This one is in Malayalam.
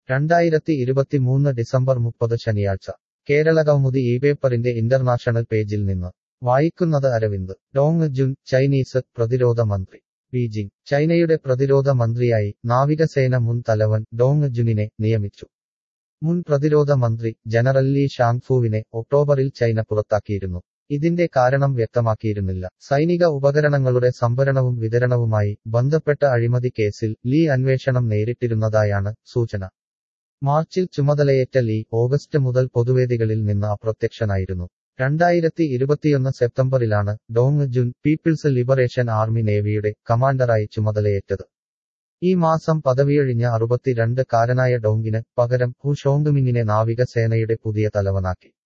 2023 ഡിസംബർ 30 ശനിയാഴ്ച കേരളകൗമുദി ഇപേപ്പറിന്റെ ഇന്റർനാഷണൽ പേജിൽ നിന്ന് വായിക്കുന്നത് അരവിന്ദ് ഡോങ് ജുൻ ചൈനീസ് പ്രതിരോധ മന്ത്രി ബീജിംഗ് ചൈനയുടെ പ്രതിരോധ മന്ത്രിയായി നാവികസേന മുൻ തലവൻ ഡോങ് ജുനിനെ നിയമിച്ചു മുൻ പ്രതിരോധ മന്ത്രി ജനറൽ ലീ ഷാങ്ഫുവിനെ ഒക്ടോബറിൽ ചൈന പുറത്താക്കിയിരുന്നു ഇതിന്റെ കാരണം വ്യക്തമാക്കിയിരുന്നില്ല സൈനിക ഉപകരണങ്ങളുടെ സംഭരണവും വിതരണവുമായി ബന്ധപ്പെട്ട അഴിമതി കേസിൽ ലീ അന്വേഷണം നേരിട്ടിരുന്നതായാണ് സൂചന മാർച്ചിൽ ചുമതലയേറ്റ ലീ ഓഗസ്റ്റ് മുതൽ പൊതുവേദികളിൽ നിന്ന് അപ്രത്യക്ഷനായിരുന്നു 2021 സെപ്റ്റംബറിലാണ് Dong Jun People's Liberation Army നേവിയുടെ കമാൻഡറായി ചുമതലയേറ്റത് ഈ മാസം പദവിയൊഴിഞ്ഞ 62-കാരനായ ഡോങ്ങിന് പകരം ഹു ഷോങ്മിങ്ങിനെ നാവികസേനയുടെ പുതിയ തലവനാക്കി